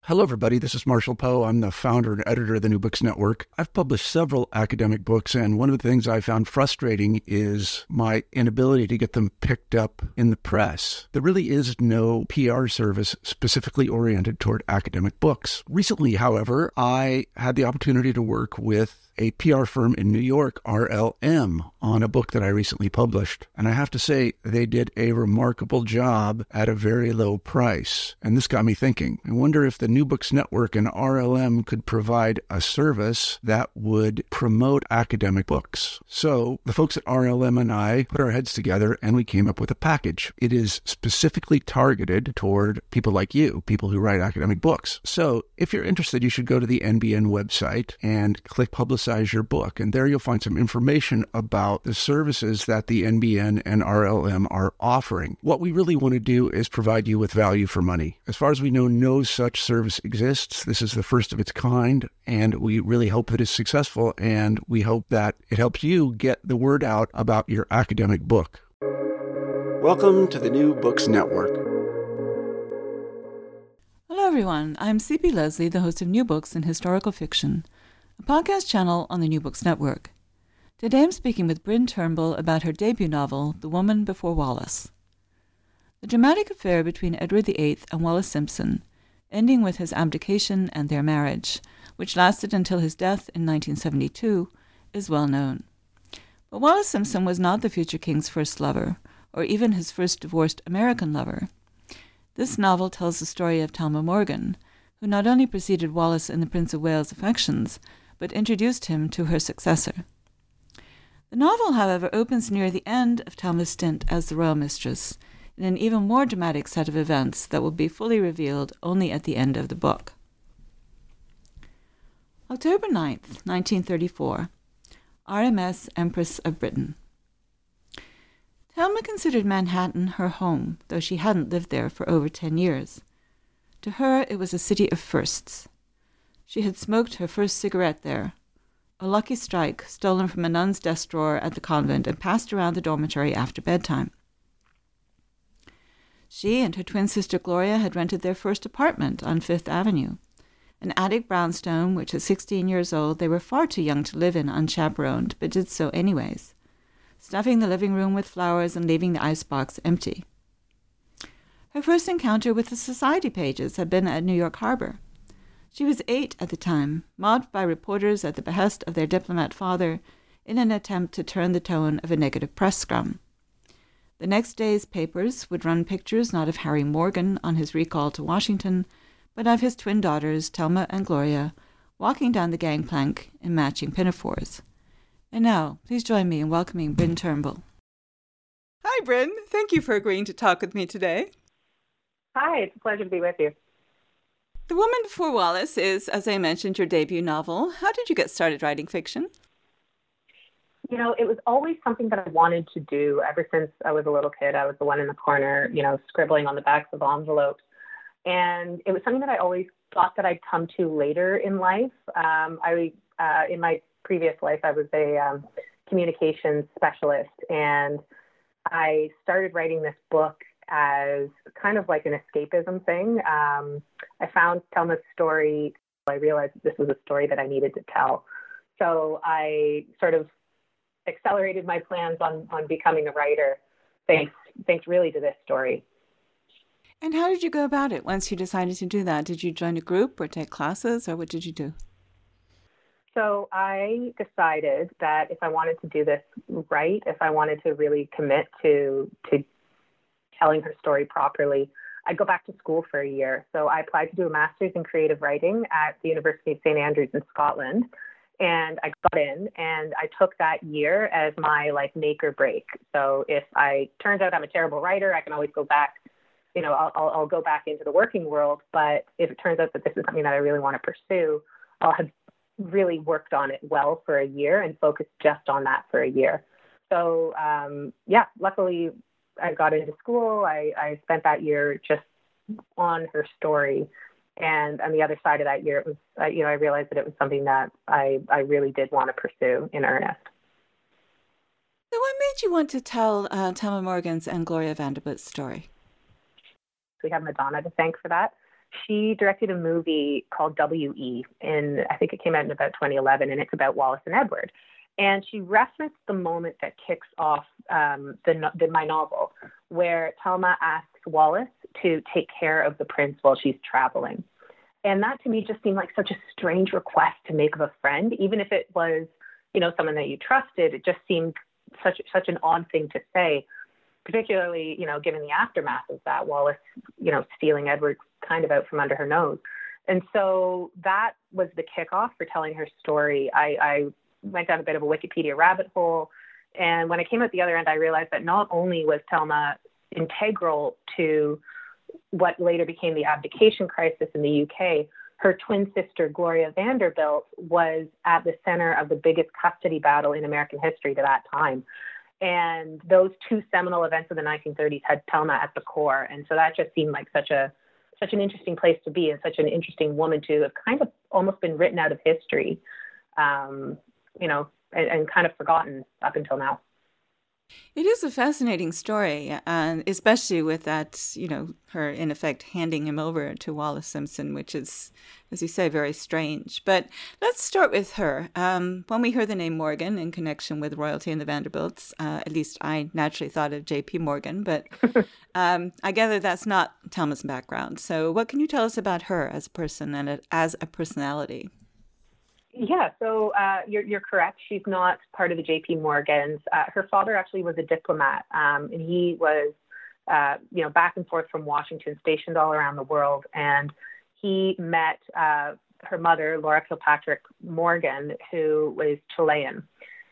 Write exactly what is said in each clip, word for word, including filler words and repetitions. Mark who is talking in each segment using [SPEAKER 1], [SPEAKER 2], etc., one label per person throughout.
[SPEAKER 1] Hello, everybody. This is Marshall Poe. I'm the founder and editor of the New Books Network. I've published several academic books, and one of the things I found frustrating is my inability to get them picked up in the press. There really is no P R service specifically oriented toward academic books. Recently, however, I had the opportunity to work with a P R firm in New York, R L M, on a book that I recently published. And I have to say, they did a remarkable job at a very low price. And this got me thinking. I wonder if the New Books Network and R L M could provide a service that would promote academic books. So the folks at R L M and I put our heads together and we came up with a package. It is specifically targeted toward people like you, people who write academic books. So if you're interested, you should go to the N B N website and click Publicize your book. And there you'll find some information about the services that the N B N and R L M are offering. What we really want to do is provide you with value for money. As far as we know, no such service exists. This is the first of its kind, and we really hope that it's successful, and we hope that it helps you get the word out about your academic book. Welcome to the New Books Network.
[SPEAKER 2] Hello, everyone. I'm C P Lesley, the host of New Books in Historical Fiction, a podcast channel on the New Books Network. Today I'm speaking with Bryn Turnbull about her debut novel, The Woman Before Wallace. The dramatic affair between Edward the Eighth and Wallace Simpson, ending with his abdication and their marriage, which lasted until his death in nineteen seventy-two, is well known. But Wallace Simpson was not the future king's first lover, or even his first divorced American lover. This novel tells the story of Talma Morgan, who not only preceded Wallace in the Prince of Wales' affections, but introduced him to her successor. The novel, however, opens near the end of Talma's stint as the royal mistress, in an even more dramatic set of events that will be fully revealed only at the end of the book. October ninth, nineteen thirty-four, R M S Empress of Britain. Talma considered Manhattan her home, though she hadn't lived there for over ten years. To her, it was a city of firsts. She had smoked her first cigarette there, a lucky strike stolen from a nun's desk drawer at the convent and passed around the dormitory after bedtime. She and her twin sister Gloria had rented their first apartment on Fifth Avenue, an attic brownstone which at sixteen years old they were far too young to live in unchaperoned, but did so anyways, stuffing the living room with flowers and leaving the icebox empty. Her first encounter with the society pages had been at New York Harbor. She was eight at the time, mobbed by reporters at the behest of their diplomat father in an attempt to turn the tone of a negative press scrum. The next day's papers would run pictures not of Harry Morgan on his recall to Washington, but of his twin daughters, Talma and Gloria, walking down the gangplank in matching pinafores. And now, please join me in welcoming Bryn Turnbull. Hi, Bryn. Thank you for agreeing to talk with me today.
[SPEAKER 3] Hi, it's a pleasure to be with you.
[SPEAKER 2] The Woman Before Wallace is, as I mentioned, your debut novel. How did you get started writing fiction?
[SPEAKER 3] You know, it was always something that I wanted to do ever since I was a little kid. I was the one in the corner, you know, scribbling on the backs of envelopes. And it was something that I always thought that I'd come to later in life. Um, I, uh, in my previous life, I was a um, communications specialist, and I started writing this book as kind of like an escapism thing. Um, I found Talma's story. I realized that this was a story that I needed to tell. So I sort of accelerated my plans on, on becoming a writer, thanks, thanks really to this story.
[SPEAKER 2] And how did you go about it once you decided to do that? Did you join a group or take classes, or what did you do?
[SPEAKER 3] So I decided that if I wanted to do this right, if I wanted to really commit to to telling her story properly, I'd go back to school for a year. So I applied to do a master's in creative writing at the University of Saint Andrews in Scotland. And I got in, and I took that year as my like make or break. So if I turns out I'm a terrible writer, I can always go back, you know, I'll, I'll, I'll go back into the working world. But if it turns out that this is something that I really want to pursue, I'll have really worked on it well for a year and focused just on that for a year. So um, yeah, luckily I got into school. I, I spent that year just on her story. And on the other side of that year, it was, uh, you know, I realized that it was something that I, I really did want to pursue in earnest.
[SPEAKER 2] So what made you want to tell uh, Talma Morgan's and Gloria Vanderbilt's story?
[SPEAKER 3] We have Madonna to thank for that. She directed a movie called W E in, I think it came out in about twenty eleven, and it's about Wallace and Edward. And she referenced the moment that kicks off um, the, the my novel, where Thelma asks Wallace to take care of the prince while she's traveling. And that to me just seemed like such a strange request to make of a friend, even if it was, you know, someone that you trusted. It just seemed such such an odd thing to say, particularly, you know, given the aftermath of that, Wallace, you know, stealing Edward kind of out from under her nose. And so that was the kickoff for telling her story. I, I went down a bit of a Wikipedia rabbit hole. And when I came out the other end, I realized that not only was Thelma integral to what later became the abdication crisis in the U K, her twin sister, Gloria Vanderbilt, was at the center of the biggest custody battle in American history to that time. And those two seminal events of the nineteen thirties had Thelma at the core. And so that just seemed like such a such an interesting place to be, and such an interesting woman to have kind of almost been written out of history, um, you know, and, and kind of forgotten up until now.
[SPEAKER 2] It is a fascinating story, and especially with that, you know, her in effect handing him over to Wallace Simpson, which is, as you say, very strange. But let's start with her. Um, when we heard the name Morgan in connection with royalty and the Vanderbilts, uh, at least I naturally thought of J P Morgan, but um, I gather that's not Thelma's background. So what can you tell us about her as a person and as a personality?
[SPEAKER 3] Yeah, so uh, you're, you're correct. She's not part of the J P Morgans. Uh, her father actually was a diplomat, um, and he was, uh, you know, back and forth from Washington, stationed all around the world. And he met uh, her mother, Laura Kilpatrick Morgan, who was Chilean.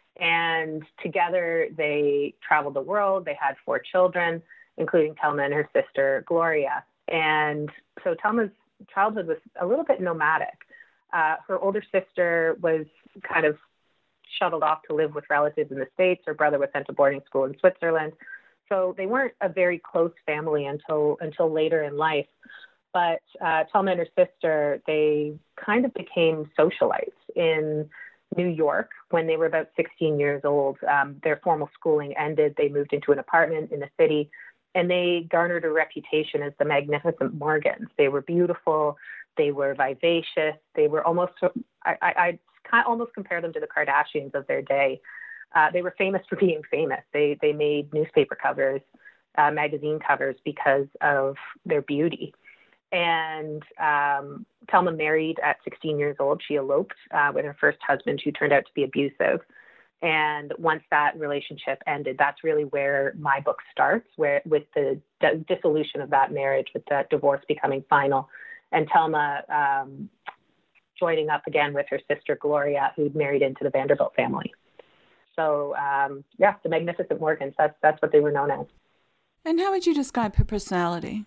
[SPEAKER 3] And together they traveled the world. They had four children, including Thelma and her sister, Gloria. And so Thelma's childhood was a little bit nomadic. Uh, her older sister was kind of shuttled off to live with relatives in the States. Her brother was sent to boarding school in Switzerland. So they weren't a very close family until until later in life. But uh, Thelma and her sister, they kind of became socialites in New York when they were about sixteen years old. Um, their formal schooling ended. They moved into an apartment in the city, and they garnered a reputation as the Magnificent Morgans. They were beautiful. They were vivacious. They were almost, I, I, I kind of almost compare them to the Kardashians of their day. Uh, they were famous for being famous. They they made newspaper covers, uh, magazine covers because of their beauty. And um, Thelma married at sixteen years old. She eloped uh, with her first husband, who turned out to be abusive. And once that relationship ended, that's really where my book starts, where with the d- dissolution of that marriage, with that divorce becoming final. And Thelma um, joining up again with her sister, Gloria, who'd married into the Vanderbilt family. So, um, yeah, the Magnificent Morgans, that's, that's what they were known as.
[SPEAKER 2] And how would you describe her personality?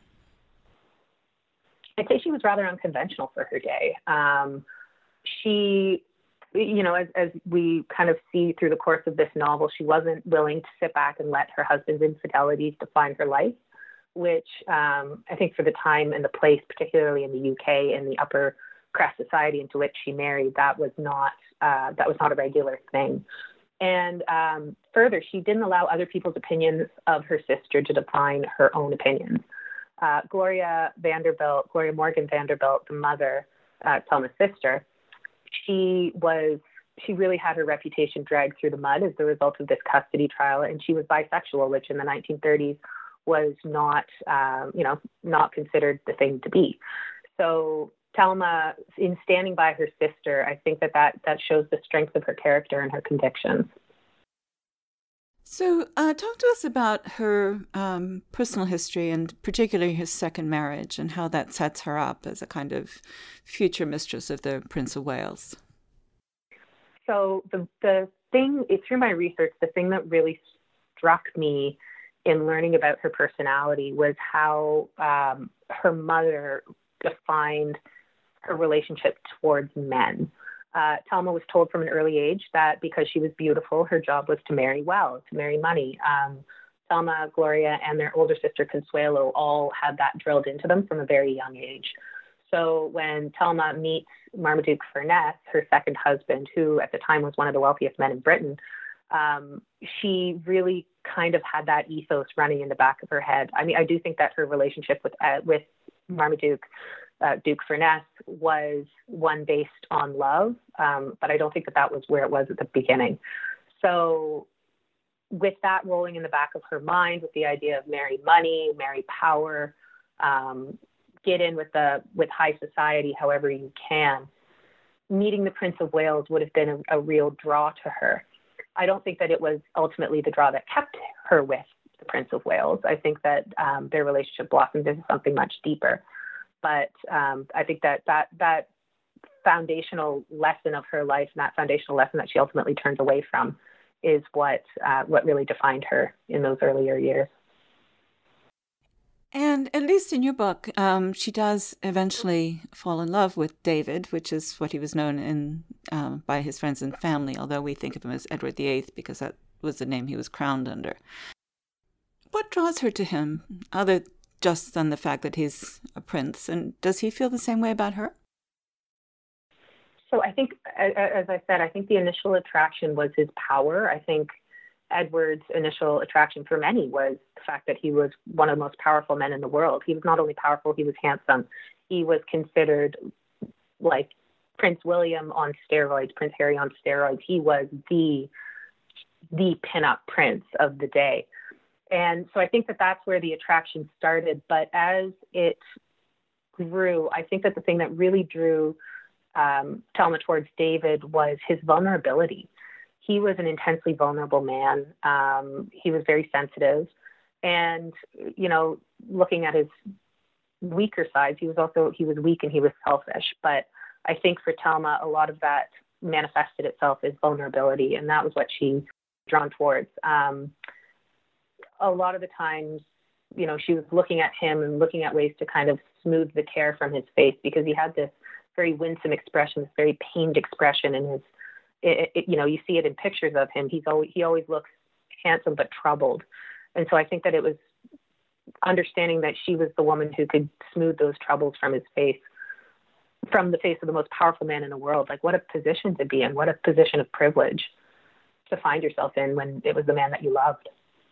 [SPEAKER 3] I'd say she was rather unconventional for her day. Um, she, you know, as, as we kind of see through the course of this novel, she wasn't willing to sit back and let her husband's infidelities define her life, which um, I think for the time and the place, particularly in the U K and the upper crust society into which she married, that was not uh, that was not a regular thing. And um, further, she didn't allow other people's opinions of her sister to define her own opinions. Uh, Gloria Vanderbilt, Gloria Morgan Vanderbilt, the mother, uh, Thelma's sister, she was she really had her reputation dragged through the mud as the result of this custody trial, and she was bisexual, which in the nineteen thirties was not, um, you know, not considered the thing to be. So Thelma, in standing by her sister, I think that that, that shows the strength of her character and her convictions.
[SPEAKER 2] So uh, talk to us about her um, personal history, and particularly her second marriage, and how that sets her up as a kind of future mistress of the Prince of Wales.
[SPEAKER 3] So the, the thing, through my research, the thing that really struck me in learning about her personality was how um, her mother defined her relationship towards men. Uh, Thelma was told from an early age that because she was beautiful, her job was to marry well, to marry money. Um, Thelma, Gloria, and their older sister Consuelo all had that drilled into them from a very young age. So when Thelma meets Marmaduke Furness, her second husband, who at the time was one of the wealthiest men in Britain, um, she really kind of had that ethos running in the back of her head. I mean, I do think that her relationship with uh, with Marmaduke, uh, Duke Furness, was one based on love, um, but I don't think that that was where it was at the beginning. So with that rolling in the back of her mind, with the idea of marry money, marry power, um, get in with the with high society however you can, meeting the Prince of Wales would have been a, a real draw to her. I don't think that it was ultimately the draw that kept her with the Prince of Wales. I think that um, their relationship blossomed into something much deeper. But um, I think that, that that foundational lesson of her life and that foundational lesson that she ultimately turns away from is what uh, what really defined her in those earlier years.
[SPEAKER 2] And at least in your book, um, she does eventually fall in love with David, which is what he was known in um, by his friends and family, although we think of him as Edward the Eighth because that was the name he was crowned under. What draws her to him, other just than the fact that he's a prince? And does he feel the same way about her?
[SPEAKER 3] So I think, as I said, I think the initial attraction was his power. I think Edward's initial attraction for many was the fact that he was one of the most powerful men in the world. He was not only powerful, he was handsome. He was considered like Prince William on steroids, Prince Harry on steroids. He was the, the pinup prince of the day. And so I think that that's where the attraction started. But as it grew, I think that the thing that really drew um, Thelma towards David was his vulnerability. He was an intensely vulnerable man. Um, he was very sensitive. And, you know, looking at his weaker sides, he was also, he was weak and he was selfish. But I think for Thelma, a lot of that manifested itself as vulnerability. And that was what she was drawn towards. Um, a lot of the times, you know, she was looking at him and looking at ways to kind of smooth the tear from his face because he had this very winsome expression, this very pained expression in his, It, it, you know, you see it in pictures of him. He's always, he always looks handsome but troubled. And so I think that it was understanding that she was the woman who could smooth those troubles from his face, from the face of the most powerful man in the world. Like, what a position to be in, what a position of privilege to find yourself in when it was the man that you loved.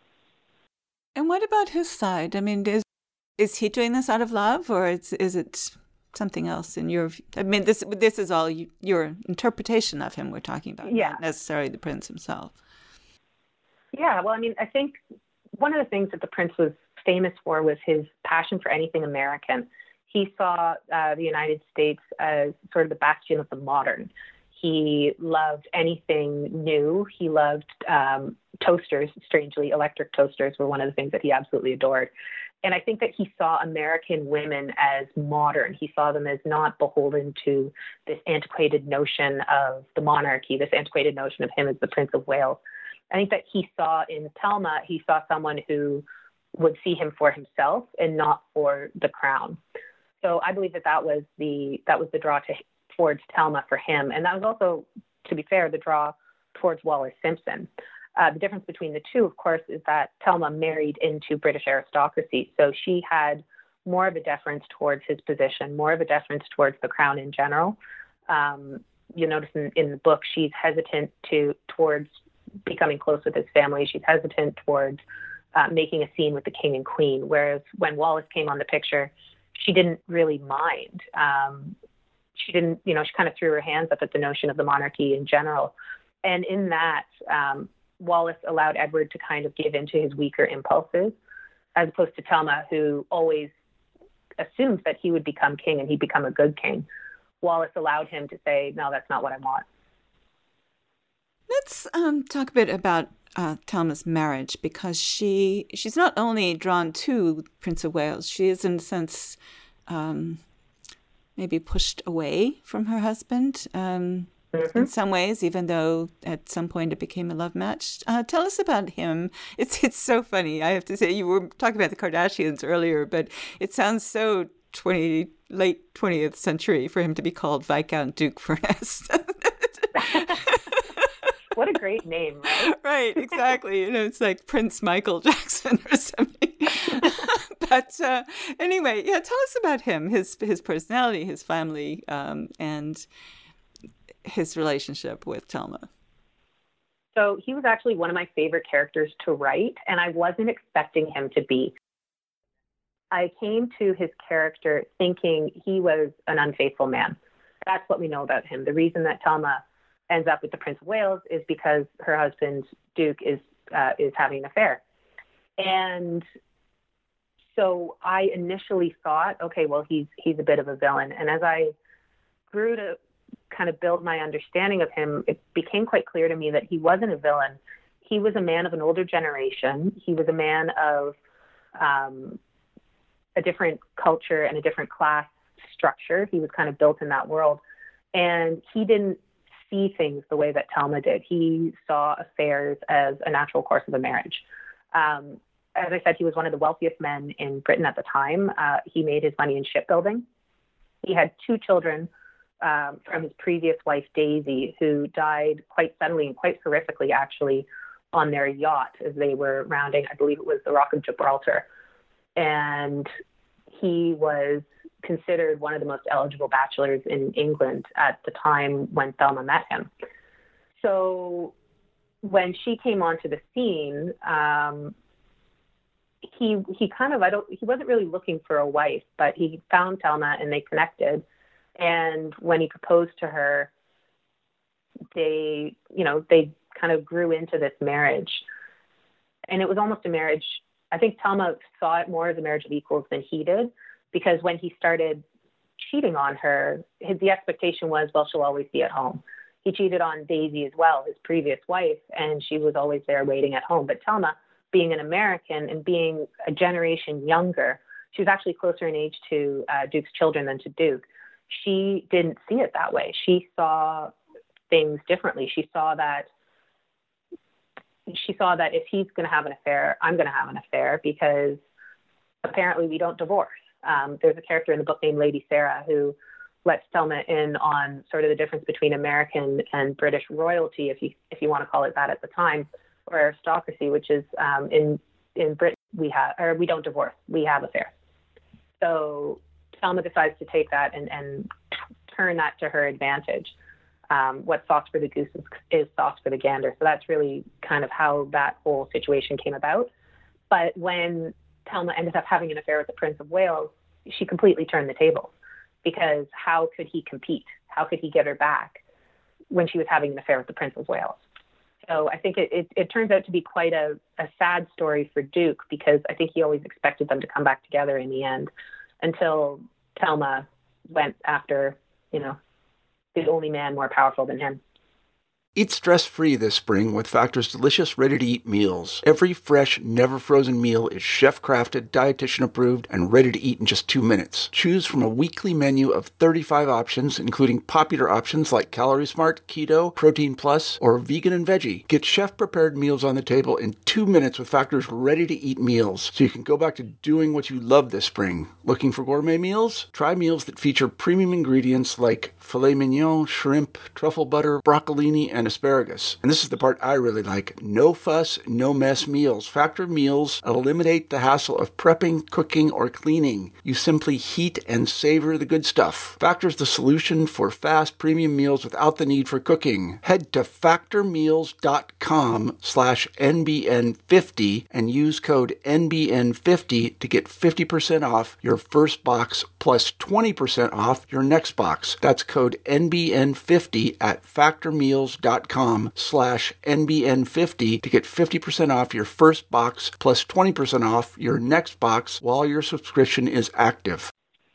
[SPEAKER 2] And what about his side? I mean, is is he doing this out of love, or is, is it something else in your view? I mean, this this is all you, your interpretation of him we're talking about,
[SPEAKER 3] yeah.
[SPEAKER 2] Not necessarily the prince himself.
[SPEAKER 3] Yeah, well, I mean, I think one of the things that the prince was famous for was his passion for anything American. He saw uh, the United States as sort of the bastion of the modern. He loved anything new. He loved um, toasters, strangely. Electric toasters were one of the things that he absolutely adored. And I think that he saw American women as modern. He saw them as not beholden to this antiquated notion of the monarchy, this antiquated notion of him as the Prince of Wales. I think that he saw in Thelma, he saw someone who would see him for himself and not for the crown. So I believe that that was the that was the draw to, towards Thelma for him. And that was also, to be fair, the draw towards Wallis Simpson. Uh, the difference between the two, of course, is that Thelma married into British aristocracy. So she had more of a deference towards his position, more of a deference towards the crown in general. Um, you notice in, in the book, she's hesitant to towards becoming close with his family. She's hesitant towards uh, making a scene with the king and queen. Whereas when Wallis came on the picture, she didn't really mind. Um, she didn't, you know, she kind of threw her hands up at the notion of the monarchy in general. And in that, um, Wallis allowed Edward to kind of give into his weaker impulses, as opposed to Thelma, who always assumed that he would become king and he'd become a good king. Wallis allowed him to say, no, that's not what I want.
[SPEAKER 2] Let's um, talk a bit about uh, Thelma's marriage, because she she's not only drawn to Prince of Wales, she is in a sense um, maybe pushed away from her husband. Um, Mm-hmm. In some ways, even though at some point it became a love match. Uh, tell us about him. It's it's so funny. I have to say, you were talking about the Kardashians earlier, but it sounds so twenty late twentieth century for him to be called Viscount Duke Furness.
[SPEAKER 3] What a great name, right?
[SPEAKER 2] Right, exactly. You know, it's like Prince Michael Jackson or something. But uh, anyway, yeah, tell us about him, his his personality, his family, um, and his relationship with Thelma.
[SPEAKER 3] So he was actually one of my favorite characters to write, and I wasn't expecting him to be. I came to his character thinking he was an unfaithful man. That's what we know about him. The reason that Thelma ends up with the Prince of Wales is because her husband, Duke, is uh, is having an affair. And so I initially thought, okay, well, he's he's a bit of a villain. And as I grew to kind of build my understanding of him, it became quite clear to me that he wasn't a villain. He was a man of an older generation. He was a man of um, a different culture and a different class structure. He was kind of built in that world. And he didn't see things the way that Thelma did. He saw affairs as a natural course of a marriage. Um, as I said, he was one of the wealthiest men in Britain at the time. Uh, he made his money in shipbuilding. He had two children um, from his previous wife, Daisy, who died quite suddenly and quite horrifically, actually, on their yacht as they were rounding, I believe it was the Rock of Gibraltar. And he was considered one of the most eligible bachelors in England at the time when Thelma met him. So when she came onto the scene, um, he he kind of, I don't, he wasn't really looking for a wife, but he found Thelma and they connected. And when he proposed to her, they, you know, they kind of grew into this marriage. And it was almost a marriage. I think Thelma saw it more as a marriage of equals than he did, because when he started cheating on her, his, the expectation was, well, she'll always be at home. He cheated on Daisy as well, his previous wife, and she was always there waiting at home. But Thelma, being an American and being a generation younger, she was actually closer in age to uh, Duke's children than to Duke. She didn't see it that way. She saw things differently. She saw that she saw that if he's going to have an affair, I'm going to have an affair, because apparently we don't divorce. Um, there's a character in the book named Lady Sarah who lets Thelma in on sort of the difference between American and British royalty, if you if you want to call it that at the time, or aristocracy, which is um, in in Britain we have or we don't divorce, we have affairs. So Thelma decides to take that and, and turn that to her advantage. Um, what's sauce for the goose is, is sauce for the gander. So that's really kind of how that whole situation came about. But when Thelma ended up having an affair with the Prince of Wales, she completely turned the tables, because how could he compete? How could he get her back when she was having an affair with the Prince of Wales? So I think it, it, it turns out to be quite a, a sad story for Duke, because I think he always expected them to come back together in the end, until Thelma went after, you know, the only man more powerful than him.
[SPEAKER 1] Eat stress-free this spring with Factor's delicious, ready-to-eat meals. Every fresh, never-frozen meal is chef-crafted, dietitian-approved, and ready to eat in just two minutes. Choose from a weekly menu of thirty-five options, including popular options like Calorie Smart, Keto, Protein Plus, or Vegan and Veggie. Get chef-prepared meals on the table in two minutes with Factor's ready-to-eat meals, so you can go back to doing what you love this spring. Looking for gourmet meals? Try meals that feature premium ingredients like filet mignon, shrimp, truffle butter, broccolini, and asparagus. And this is the part I really like. No fuss, no mess meals. Factor meals eliminate the hassle of prepping, cooking, or cleaning. You simply heat and savor the good stuff. Factor's the solution for fast premium meals without the need for cooking. Head to factormeals.com slash NBN50 and use code N B N fifty to get fifty percent off your first box plus twenty percent off your next box. That's code N B N fifty at factormeals.com slash N B N fifty to get fifty percent off your first box plus twenty percent off your next box while your subscription is active.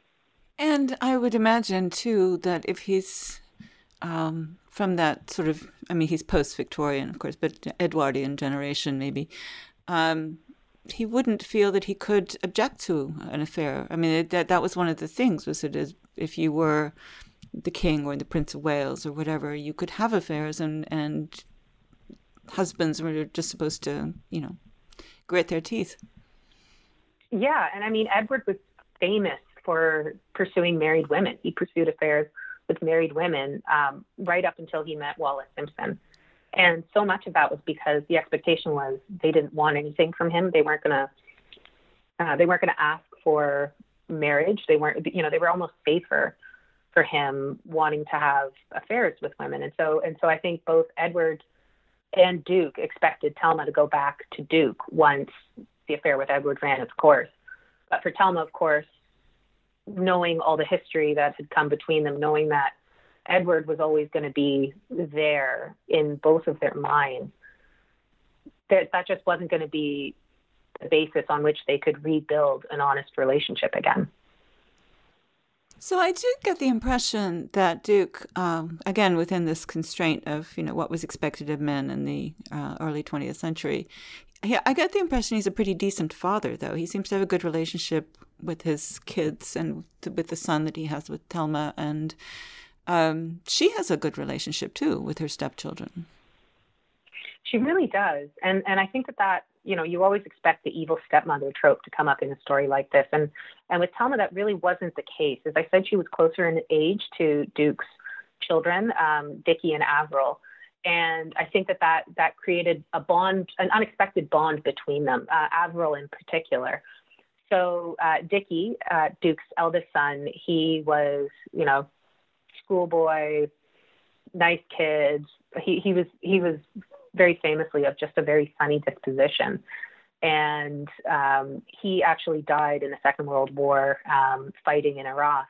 [SPEAKER 2] And I would imagine, too, that if he's um, from that sort of, I mean, he's post-Victorian, of course, but Edwardian generation, maybe, um, he wouldn't feel that he could object to an affair. I mean, that that was one of the things, was that if you were the king or the Prince of Wales or whatever, you could have affairs, and, and husbands were just supposed to, you know, grit their teeth.
[SPEAKER 3] Yeah, and I mean, Edward was famous for pursuing married women. He pursued affairs with married women um, right up until he met Wallis Simpson. And so much of that was because the expectation was they didn't want anything from him. They weren't going to, uh, they weren't going to ask for marriage. They weren't, you know, they were almost safer for him wanting to have affairs with women. And so, and so I think both Edward and Duke expected Thelma to go back to Duke once the affair with Edward ran its course. But for Thelma, of course, knowing all the history that had come between them, knowing that Edward was always going to be there in both of their minds, that that just wasn't going to be the basis on which they could rebuild an honest relationship again.
[SPEAKER 2] So I did get the impression that Duke, um, again, within this constraint of, you know, what was expected of men in the uh, early twentieth century, yeah, I get the impression he's a pretty decent father, though. He seems to have a good relationship with his kids and with the son that he has with Thelma. And um, she has a good relationship, too, with her stepchildren.
[SPEAKER 3] She really does. And and I think that that, you know, you always expect the evil stepmother trope to come up in a story like this. And and with Thelma, that really wasn't the case. As I said, she was closer in age to Duke's children, um, Dickie and Avril. And I think that, that that created a bond, an unexpected bond between them, uh, Avril in particular. So uh, Dickie, uh, Duke's eldest son, he was, you know, schoolboy, nice kid. He he was he was very famously of just a very sunny disposition. And um, he actually died in the Second World War um, fighting in Iraq.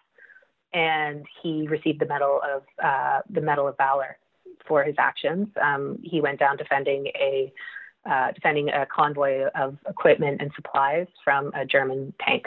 [SPEAKER 3] And he received the Medal of uh, the Medal of Valor for his actions. Um, he went down defending a uh, defending a convoy of equipment and supplies from a German tank.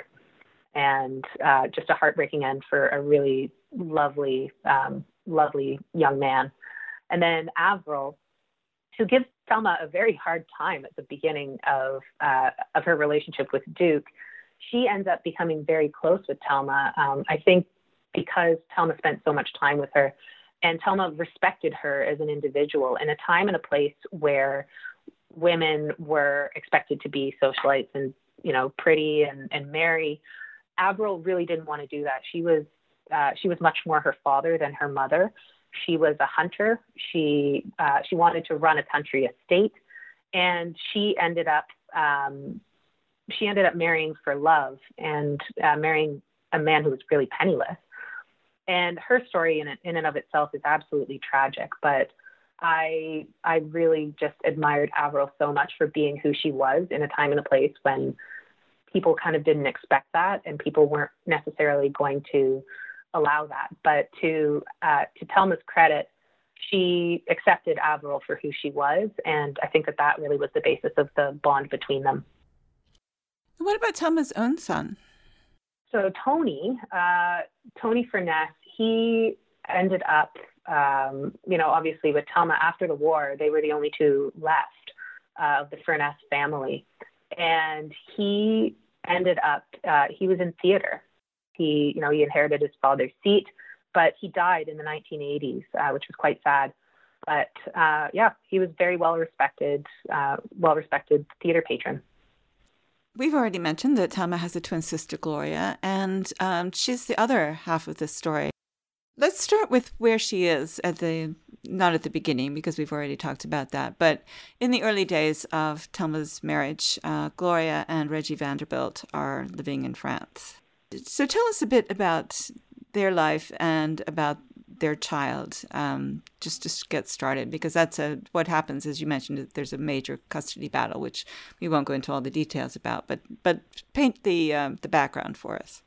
[SPEAKER 3] And uh, just a heartbreaking end for a really lovely, um, lovely young man. And then Avril, who gives Thelma a very hard time at the beginning of uh, of her relationship with Duke, she ends up becoming very close with Thelma. Um, I think because Thelma spent so much time with her, and Thelma respected her as an individual in a time and a place where women were expected to be socialites and, you know, pretty and, and merry. Avril really didn't want to do that. She was uh, she was much more her father than her mother. She was a hunter. She uh, she wanted to run a country estate, and she ended up um, she ended up marrying for love and uh, marrying a man who was really penniless. And her story in in and of itself is absolutely tragic. But I I really just admired Avril so much for being who she was in a time and a place when people kind of didn't expect that, and people weren't necessarily going to allow that. But to uh, to Thelma's credit, she accepted Avril for who she was, and I think that that really was the basis of the bond between them.
[SPEAKER 2] What about Thelma's own son?
[SPEAKER 3] So Tony, uh, Tony Furness, he ended up, um, you know, obviously with Thelma after the war, they were the only two left uh, of the Furness family, and he ended up, uh, he was in theater. He, you know, he inherited his father's seat, but he died in the nineteen eighties, uh, which was quite sad. But uh, yeah, he was very well respected, uh, well respected theater patron.
[SPEAKER 2] We've already mentioned that Thelma has a twin sister, Gloria, and um, she's the other half of this story. Let's start with where she is at the, not at the beginning, because we've already talked about that, but in the early days of Thelma's marriage, uh, Gloria and Reggie Vanderbilt are living in France. So tell us a bit about their life and about their child, um, just to get started, because that's a, what happens, as you mentioned, there's a major custody battle, which we won't go into all the details about, but but paint the um, the background for us.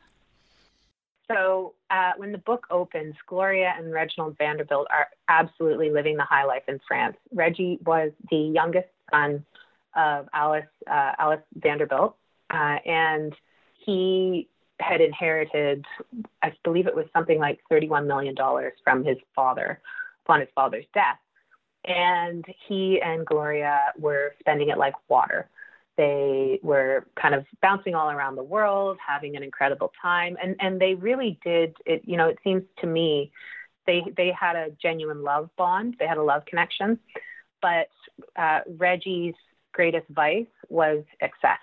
[SPEAKER 3] So uh, when the book opens, Gloria and Reginald Vanderbilt are absolutely living the high life in France. Reggie was the youngest son of Alice uh, Alice Vanderbilt, uh, and he had inherited, I believe it was something like thirty-one million dollars from his father upon his father's death. And he and Gloria were spending it like water. They were kind of bouncing all around the world, having an incredible time. And, and they really did, it, you know, it seems to me, they, they had a genuine love bond. They had a love connection. But uh, Reggie's greatest vice was excess.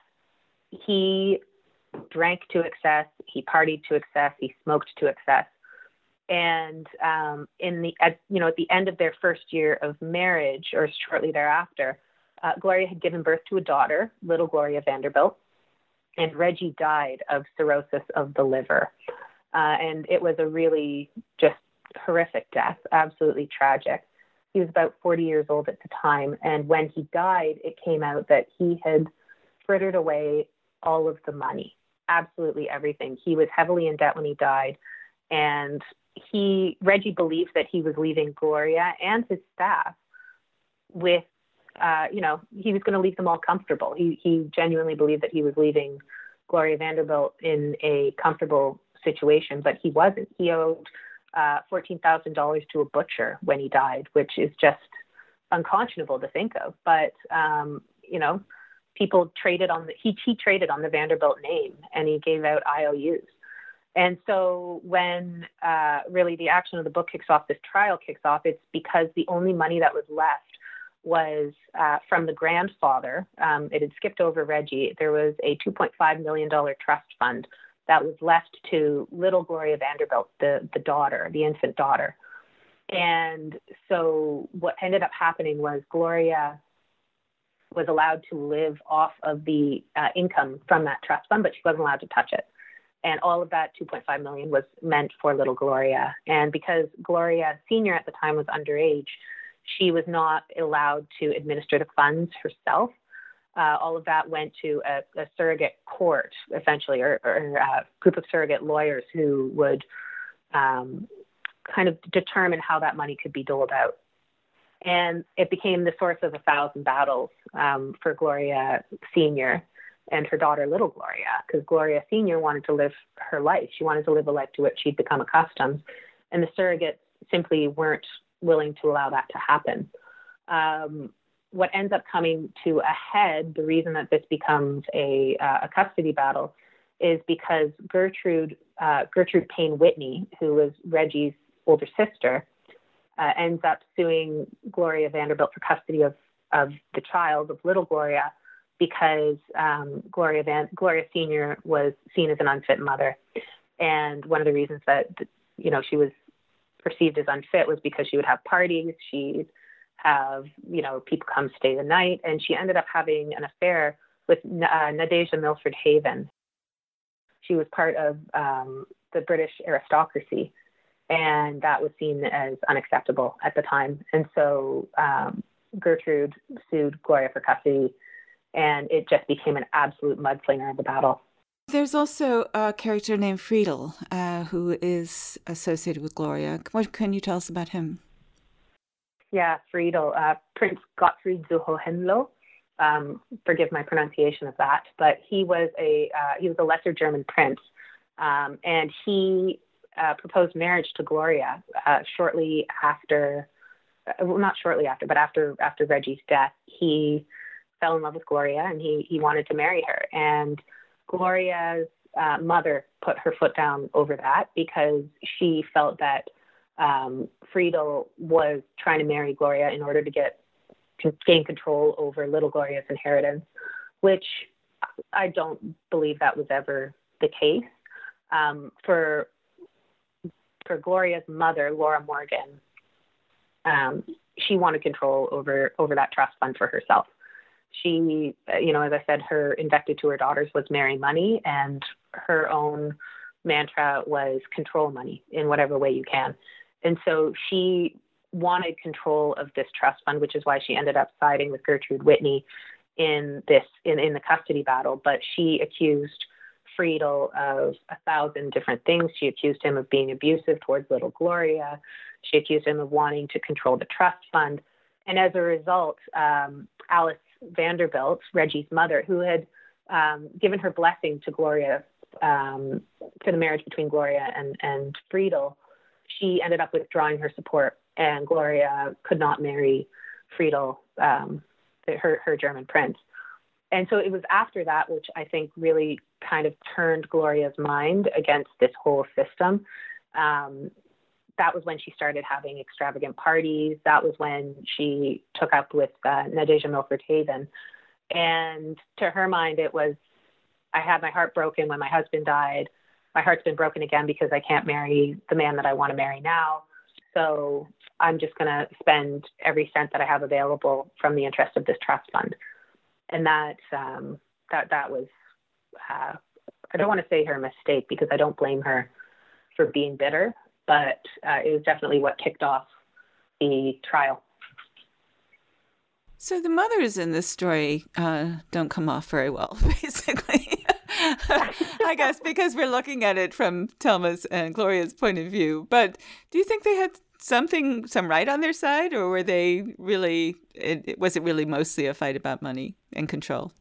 [SPEAKER 3] He drank to excess, he partied to excess, he smoked to excess. And um, in the, at, you know, at the end of their first year of marriage, or shortly thereafter, uh, Gloria had given birth to a daughter, little Gloria Vanderbilt, and Reggie died of cirrhosis of the liver. Uh, and it was a really just horrific death, absolutely tragic. He was about forty years old at the time, and when he died, it came out that he had frittered away all of the money. absolutely everything. He was heavily in debt when he died, and he Reggie believed that he was leaving Gloria and his staff with, uh, you know, he was going to leave them all comfortable. He he genuinely believed that he was leaving Gloria Vanderbilt in a comfortable situation, but he wasn't. He owed uh, fourteen thousand dollars to a butcher when he died, which is just unconscionable to think of. But, um, you know, people traded on the, he, he traded on the Vanderbilt name, and he gave out I O Us. And so when uh, really the action of the book kicks off, this trial kicks off, it's because the only money that was left was uh, from the grandfather. Um, it had skipped over Reggie. There was a two point five million dollars trust fund that was left to little Gloria Vanderbilt, the, the daughter, the infant daughter. And so what ended up happening was Gloria was allowed to live off of the uh, income from that trust fund, but she wasn't allowed to touch it. And all of that two point five million dollars was meant for little Gloria. And because Gloria Senior at the time was underage, she was not allowed to administer the funds herself. Uh, all of that went to a, a surrogate court, essentially, or, or a group of surrogate lawyers who would um, kind of determine how that money could be doled out. And it became the source of a thousand battles um, for Gloria Senior and her daughter, little Gloria, because Gloria Senior wanted to live her life. She wanted to live a life to which she'd become accustomed. And the surrogates simply weren't willing to allow that to happen. Um, what ends up coming to a head, the reason that this becomes a, uh, a custody battle, is because Gertrude, uh, Gertrude Payne Whitney, who was Reggie's older sister, uh, ends up suing Gloria Vanderbilt for custody of, of the child, of little Gloria, because um, Gloria Van, Gloria Senior was seen as an unfit mother. And one of the reasons that, you know, she was perceived as unfit was because she would have parties, she'd have, you know, people come stay the night, and she ended up having an affair with uh, Nadeja Milford Haven. She was part of um, the British aristocracy, and that was seen as unacceptable at the time. And so um, Gertrude sued Gloria for custody, and it just became an absolute mudslinger of the battle.
[SPEAKER 2] There's also a character named Friedel, uh, who is associated with Gloria. What can you tell us about him?
[SPEAKER 3] Yeah, Friedel, uh, Prince Gottfried zu Hohenlohe. Um, forgive my pronunciation of that, but he was a uh, he was a lesser German prince, um, and he uh, proposed marriage to Gloria uh, shortly after, uh, well, not shortly after, but after after Reggie's death. He fell in love with Gloria, and he he wanted to marry her. And Gloria's uh, mother put her foot down over that because she felt that um, Friedel was trying to marry Gloria in order to get to gain control over little Gloria's inheritance, which I don't believe that was ever the case. Um, for for Gloria's mother, Laura Morgan, um, she wanted control over over that trust fund for herself. She, you know, as I said, her invective to her daughters was marry money, and her own mantra was control money in whatever way you can. And so she wanted control of this trust fund, which is why she ended up siding with Gertrude Whitney in this in, in the custody battle. But she accused Friedel of a thousand different things. She accused him of being abusive towards little Gloria. She accused him of wanting to control the trust fund. And as a result, um, Alice Vanderbilt, Reggie's mother, who had um, given her blessing to Gloria um, for the marriage between Gloria and, and Friedel, she ended up withdrawing her support, and Gloria could not marry Friedel, um, her, her German prince. And so it was after that, which I think really kind of turned Gloria's mind against this whole system. Um, that was when she started having extravagant parties. That was when she took up with uh, Nadeja Milford Haven. And to her mind, it was, I had my heart broken when my husband died. My heart's been broken again because I can't marry the man that I want to marry now. So I'm just going to spend every cent that I have available from the interest of this trust fund. And that, um, that, that was, uh, I don't want to say her mistake because I don't blame her for being bitter, but uh, it was definitely what kicked off the trial.
[SPEAKER 2] So the mothers in this story uh, don't come off very well, basically. I guess because we're looking at it from Thelma's and Gloria's point of view. But do you think they had something, some right on their side, or were they really, it, was it really mostly a fight about money and control?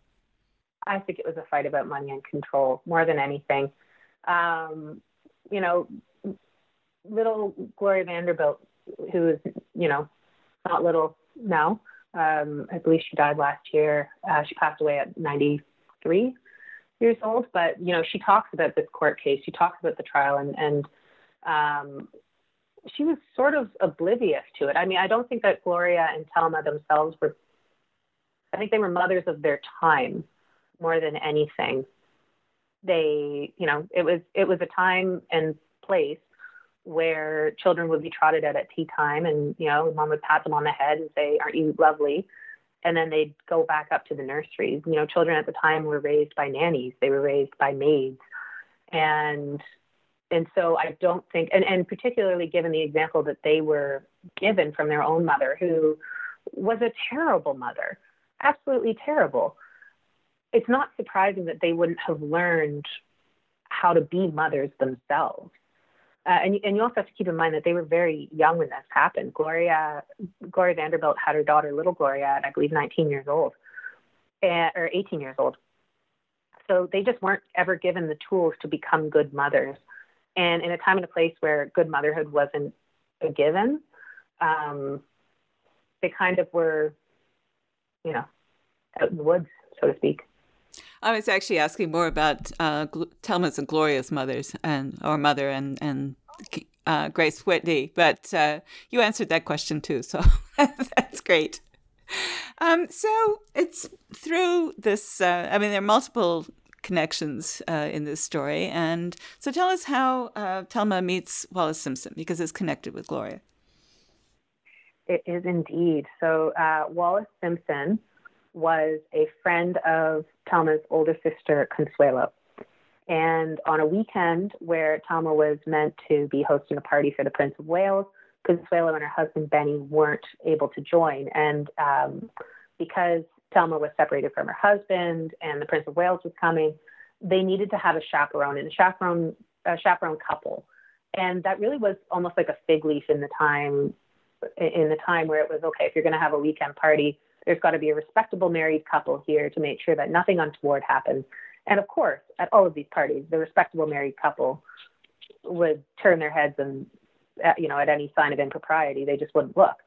[SPEAKER 3] I think it was a fight about money and control more than anything. Um, you know, little Gloria Vanderbilt, who is, you know, not little now, um, I believe she died last year. Uh, she passed away at ninety-three years old, but, you know, she talks about this court case. She talks about the trial, and, and um, she was sort of oblivious to it. I mean, I don't think that Gloria and Thelma themselves were, I think they were mothers of their time more than anything. They, you know, it was, it was a time and place where children would be trotted out at tea time, and, you know, mom would pat them on the head and say, "Aren't you lovely?" And then they'd go back up to the nurseries. You know, children at the time were raised by nannies. They were raised by maids. And, and so I don't think, and, and particularly given the example that they were given from their own mother, who was a terrible mother, absolutely terrible. It's not surprising that they wouldn't have learned how to be mothers themselves. Uh, and, and you also have to keep in mind that they were very young when this happened. Gloria, Gloria Vanderbilt had her daughter, little Gloria, at, I believe, nineteen years old, and, or eighteen years old. So they just weren't ever given the tools to become good mothers. And in a time and a place where good motherhood wasn't a given, um, they kind of were, you know, out in the woods, so to speak.
[SPEAKER 2] I was actually asking more about uh, Thelma's and Gloria's mothers, and or mother and and uh, Grace Whitney, but uh, you answered that question too, so that's great. Um, so it's through this. Uh, I mean, there are multiple connections uh, in this story, and so tell us how uh, Thelma meets Wallis Simpson, because it's connected with Gloria.
[SPEAKER 3] It is indeed. So uh, Wallis Simpson was a friend of Thelma's older sister, Consuelo. And on a weekend where Thelma was meant to be hosting a party for the Prince of Wales, Consuelo and her husband, Benny, weren't able to join. And um, because Thelma was separated from her husband and the Prince of Wales was coming, they needed to have a chaperone, and a chaperone, a chaperone couple. And that really was almost like a fig leaf in the time, in the time where it was, okay, if you're going to have a weekend party, there's got to be a respectable married couple here to make sure that nothing untoward happens. And of course, at all of these parties, the respectable married couple would turn their heads and, you know, at any sign of impropriety, they just wouldn't look.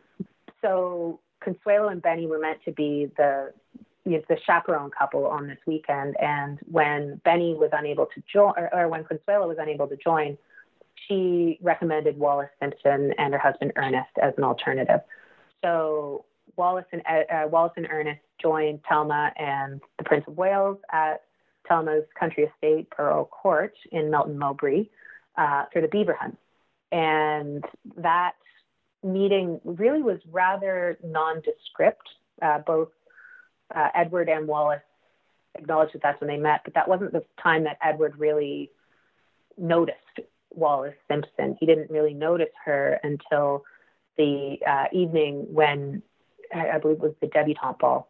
[SPEAKER 3] So Consuelo and Benny were meant to be the, you know, the chaperone couple on this weekend. And when Benny was unable to join, or, or when Consuelo was unable to join, she recommended Wallis Simpson and her husband Ernest as an alternative. So Wallis and uh, Wallis and Ernest joined Thelma and the Prince of Wales at Thelma's country estate, Pearl Court, in Melton Mowbray, uh, for the beaver hunt. And that meeting really was rather nondescript. Uh, both uh, Edward and Wallis acknowledged that that's when they met, but that wasn't the time that Edward really noticed Wallis Simpson. He didn't really notice her until the uh, evening when, I believe it was the debutante ball,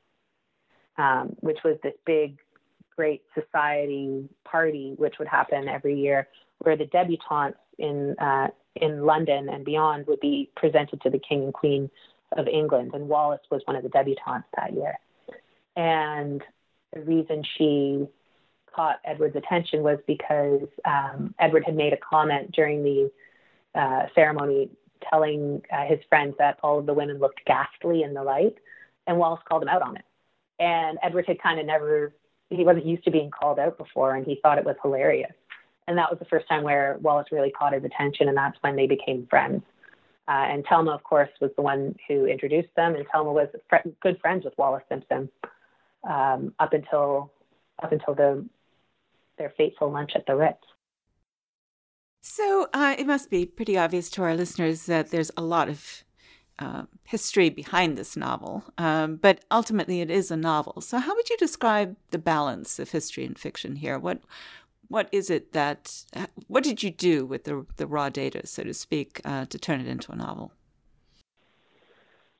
[SPEAKER 3] um, which was this big, great society party, which would happen every year, where the debutantes in uh, in London and beyond would be presented to the King and Queen of England. And Wallis was one of the debutantes that year. And the reason she caught Edward's attention was because um, Edward had made a comment during the uh, ceremony telling uh, his friends that all of the women looked ghastly in the light, and Wallis called him out on it. And Edward had kind of never, he wasn't used to being called out before, and he thought it was hilarious. And that was the first time where Wallis really caught his attention, and that's when they became friends. Uh, and Thelma, of course, was the one who introduced them, and Thelma was fr- good friends with Wallis Simpson um, up until up until the, their fateful lunch at the Ritz.
[SPEAKER 2] So uh, it must be pretty obvious to our listeners that there's a lot of uh, history behind this novel, um, but ultimately it is a novel. So how would you describe the balance of history and fiction here? What what is it that, what did you do with the the raw data, so to speak, uh, to turn it into a novel?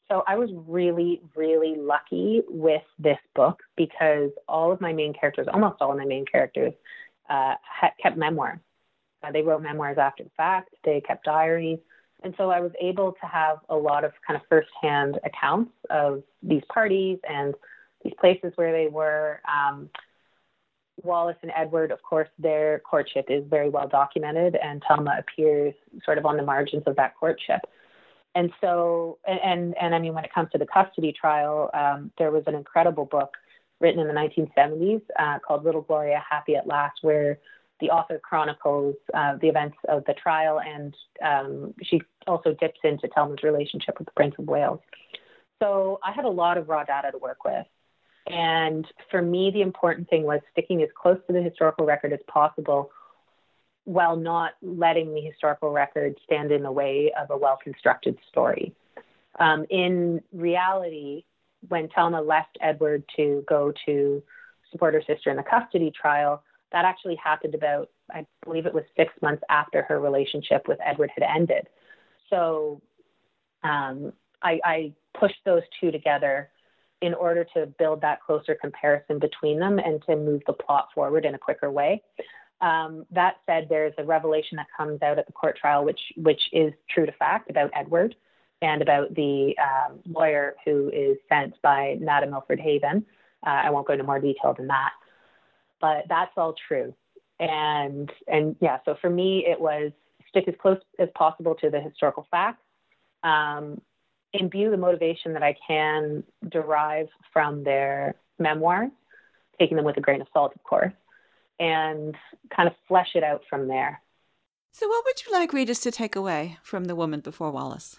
[SPEAKER 3] So I was really, really lucky with this book because all of my main characters, almost all of my main characters, uh, ha- kept memoirs. Uh, they wrote memoirs after the fact. They kept diaries. And so I was able to have a lot of kind of firsthand accounts of these parties and these places where they were. Um, Wallace and Edward, of course, their courtship is very well documented, and Thelma appears sort of on the margins of that courtship. And so, and, and, and I mean, when it comes to the custody trial, um, there was an incredible book written in the nineteen seventies uh, called Little Gloria, Happy at Last, where the author chronicles uh, the events of the trial, and um, she also dips into Thelma's relationship with the Prince of Wales. So I had a lot of raw data to work with. And for me, the important thing was sticking as close to the historical record as possible while not letting the historical record stand in the way of a well-constructed story. Um, in reality, when Thelma left Edward to go to support her sister in the custody trial, that actually happened about, I believe it was six months after her relationship with Edward had ended. So um, I, I pushed those two together in order to build that closer comparison between them and to move the plot forward in a quicker way. Um, that said, there's a revelation that comes out at the court trial, which which is true to fact about Edward and about the um, lawyer who is sent by Madame Milford Haven. Uh, I won't go into more detail than that, but that's all true. And and yeah, so for me, it was stick as close as possible to the historical facts, um, imbue the motivation that I can derive from their memoirs, taking them with a grain of salt, of course, and kind of flesh it out from there.
[SPEAKER 2] So what would you like readers to take away from The Woman Before Wallace?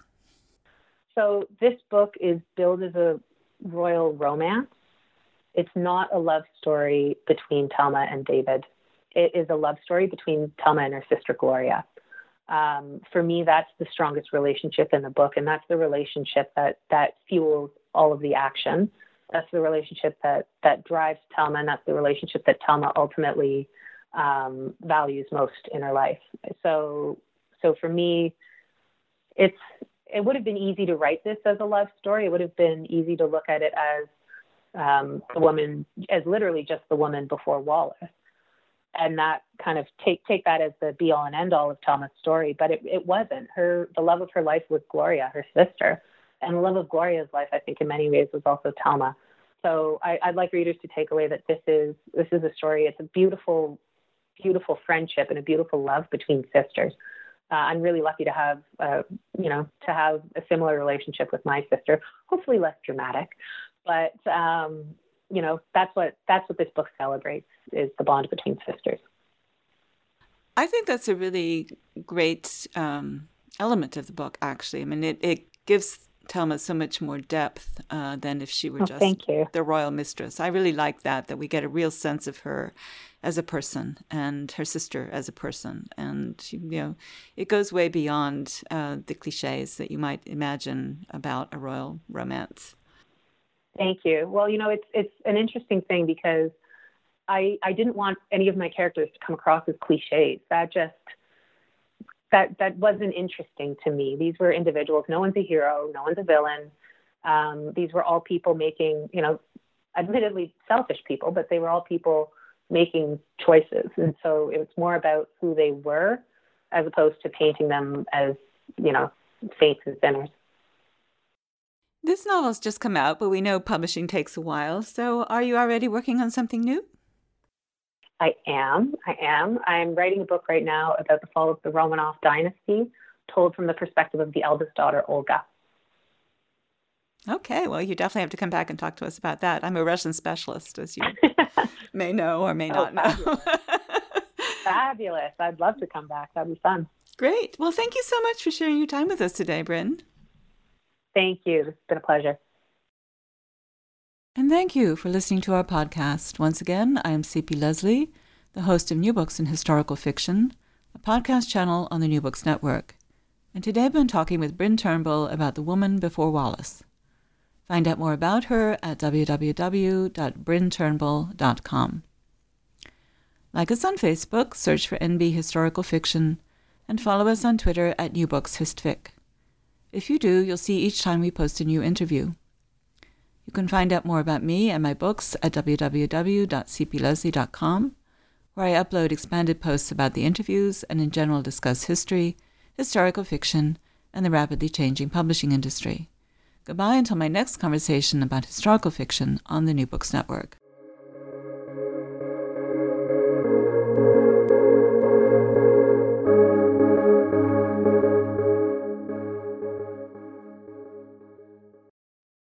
[SPEAKER 3] So this book is billed as a royal romance. It's not a love story between Thelma and David. It is a love story between Thelma and her sister Gloria. Um, for me, that's the strongest relationship in the book, and that's the relationship that that fuels all of the action. That's the relationship that that drives Thelma, and that's the relationship that Thelma ultimately um, values most in her life. So, so for me, it's it would have been easy to write this as a love story. It would have been easy to look at it as um, the woman, as literally just the woman before Wallace. And that kind of take take that as the be all and end all of Thelma's story, but it, it wasn't. Her the love of her life was Gloria, her sister, and the love of Gloria's life, I think, in many ways, was also Thelma. So I, I'd like readers to take away that this is this is a story. It's a beautiful, beautiful friendship and a beautiful love between sisters. Uh, I'm really lucky to have, uh, you know, to have a similar relationship with my sister. Hopefully less dramatic, but. Um, You know, that's what that's what this book celebrates, is the bond between sisters.
[SPEAKER 2] I think that's a really great um, element of the book, actually. I mean, it, it gives Thelma so much more depth uh, than if she were
[SPEAKER 3] oh,
[SPEAKER 2] just
[SPEAKER 3] thank you.
[SPEAKER 2] the royal mistress. I really like that, that we get a real sense of her as a person and her sister as a person. And, you know, it goes way beyond uh, the cliches that you might imagine about a royal romance.
[SPEAKER 3] Thank you. Well, you know, it's it's an interesting thing because I I didn't want any of my characters to come across as cliches. That just that that wasn't interesting to me. These were individuals. No one's a hero. No one's a villain. Um, these were all people making, you know, admittedly selfish people, but they were all people making choices. And so it was more about who they were as opposed to painting them as, you know, saints and sinners.
[SPEAKER 2] This novel's just come out, but we know publishing takes a while. So are you already working on something new?
[SPEAKER 3] I am. I am. I'm writing a book right now about the fall of the Romanov dynasty, told from the perspective of the eldest daughter, Olga.
[SPEAKER 2] Okay, well, you definitely have to come back and talk to us about that. I'm a Russian specialist, as you may know or may not
[SPEAKER 3] oh,
[SPEAKER 2] know.
[SPEAKER 3] Fabulous. Fabulous. I'd love to come back. That'd be fun.
[SPEAKER 2] Great. Well, thank you so much for sharing your time with us today, Bryn.
[SPEAKER 3] Thank you. It's been a pleasure.
[SPEAKER 2] And thank you for listening to our podcast. Once again, I am C P Leslie, the host of New Books in Historical Fiction, a podcast channel on the New Books Network. And today I've been talking with Bryn Turnbull about The Woman Before Wallace. Find out more about her at w w w dot bryn turnbull dot com. Like us on Facebook, search for N B Historical Fiction, and follow us on Twitter at New Books Histfic. If you do, you'll see each time we post a new interview. You can find out more about me and my books at w w w dot c p leslie dot com, where I upload expanded posts about the interviews and in general discuss history, historical fiction, and the rapidly changing publishing industry. Goodbye until my next conversation about historical fiction on the New Books Network.